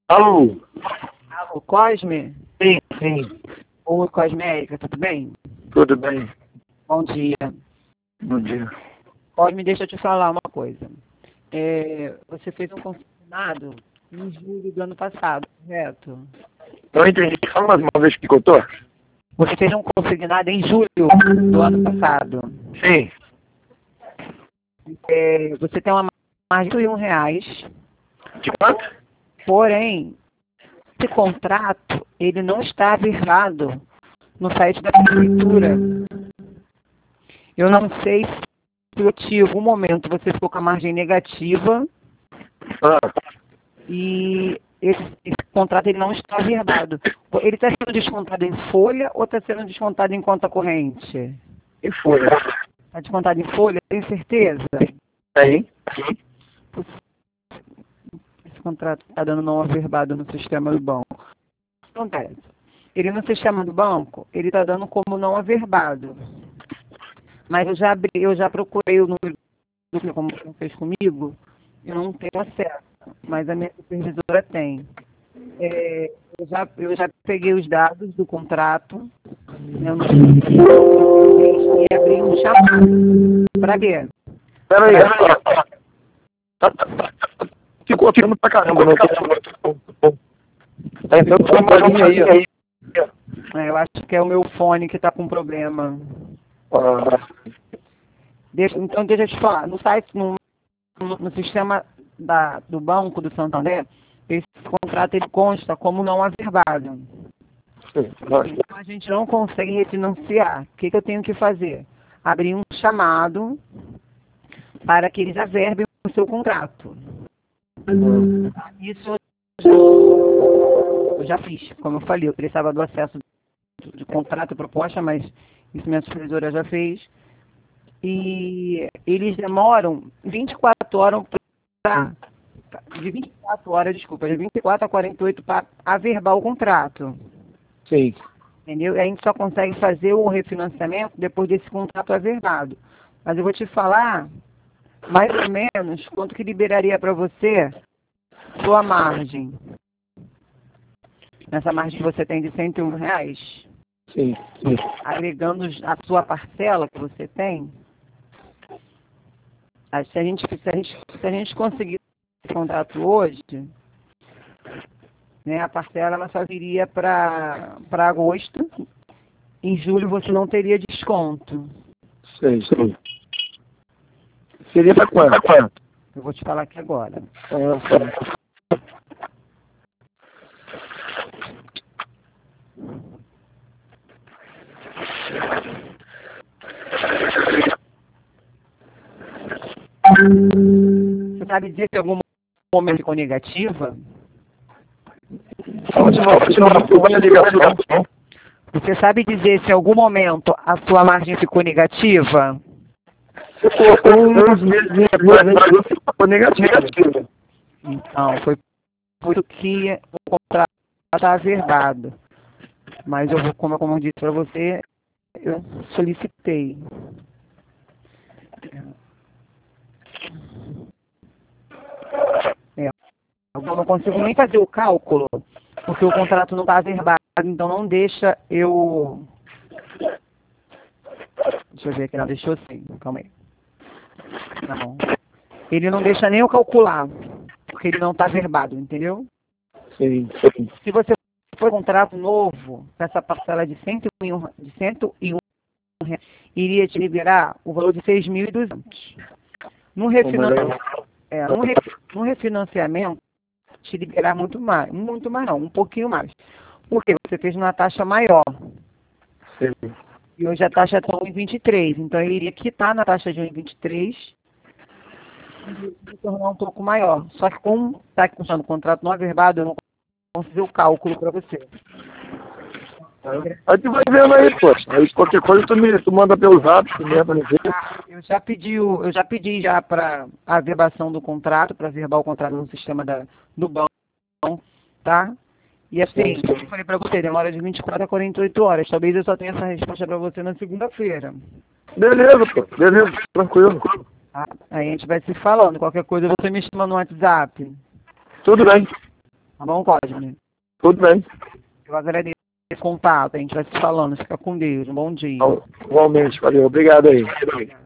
Alô? Alô, Cosme? Sim, sim. Oi, Cosmética, tudo bem? Tudo bem? Bom dia. Bom dia. Cosme, deixa eu te falar uma coisa. Você fez um consignado em julho do ano passado, correto? Não entendi. Fala mais uma vez que contou? Você fez um consignado em julho do ano passado. Sim. Você tem uma margem de R$ 1.000, De quanto? porém, esse contrato, ele não está avisado no site da prefeitura. Eu não sei se em algum momento você ficou com a margem negativa Ah, e esse contrato ele não está averbado. Ele está sendo descontado em folha ou está sendo descontado em conta corrente? e foi? Está descontado em folha, tem certeza? Tem. Esse contrato está dando não averbado no sistema do banco. O que acontece? Ele no sistema do banco, ele está dando como não averbado. Mas eu já procurei o número como você fez comigo, eu não tenho acesso, mas a minha supervisora tem. Eu já peguei os dados do contrato, né, e abri um chamado. Para quê? Peraí. Ficou firme pra caramba, não. Tá entrando só uma linha aí. Eu acho que é o meu fone que está com problema. Ah, Então, deixa eu te falar. No site, no sistema do Banco do Santander, esse contrato ele consta como não averbado. Então, a gente não consegue refinanciar. O que eu tenho que fazer? Abrir um chamado para que eles averbem o seu contrato. Isso eu já fiz. Como eu falei, eu precisava do acesso de contrato e proposta, mas isso minha supervisora já fez. E eles demoram 24 horas de 24 horas, desculpa, de 24 a 48 para averbar o contrato. sim. Entendeu? E a gente só consegue fazer o refinanciamento depois desse contrato averbado. Mas eu vou te falar mais ou menos quanto que liberaria para você sua margem. Nessa margem que você tem de R$ 101, Sim, sim. agregando a sua parcela que você tem, se a gente conseguir esse contrato hoje, né, a parcela ela só viria para agosto. Em julho você não teria desconto. Sim, sim. Seria pra quanto? Eu vou te falar aqui agora. Você sabe dizer se algum momento ficou negativa? Continua a ligação. Você sabe dizer se em algum momento a sua margem ficou negativa? Ficou uns meses atrás, ficou negativo. Então, foi por isso que o contrato está averbado. Mas eu vou, como eu disse para você, eu solicitei. Eu não consigo nem fazer o cálculo, porque o contrato não está averbado, então não deixa eu... Deixa eu ver aqui, não, deixou sim, calma aí. Não. Ele não deixa nem eu calcular, porque ele não está averbado, entendeu? Sim. Se você for um contrato novo, com essa parcela de 101 reais, iria te liberar o valor de 6.200. No refinanciamento, te liberar muito mais não, um pouquinho mais. Porque você fez uma taxa maior. Sim. E hoje a taxa está 1,23. Então ele iria quitar na taxa de 1,23 e se tornar um pouco maior. Só que como está custando o contrato não averbado, eu não consigo fazer o cálculo para você. Aí tu vai vendo aí, pô. Aí qualquer coisa tu manda pelo zap, tu leva no jeito. Eu já pedi para a averbação do contrato, para averbar o contrato no sistema do banco, tá? E assim, como eu falei para você, demora de 24 a 48 horas. Talvez eu só tenha essa resposta para você na segunda-feira. Beleza, pô. Beleza, tranquilo. Tá? Aí a gente vai se falando. Qualquer coisa você me chama no WhatsApp. Tudo bem. Tá bom, Cosme? Tudo bem. Eu agradeço o contato, a gente vai se falando. Fica com Deus. Um bom dia. Igualmente, valeu. Obrigado aí.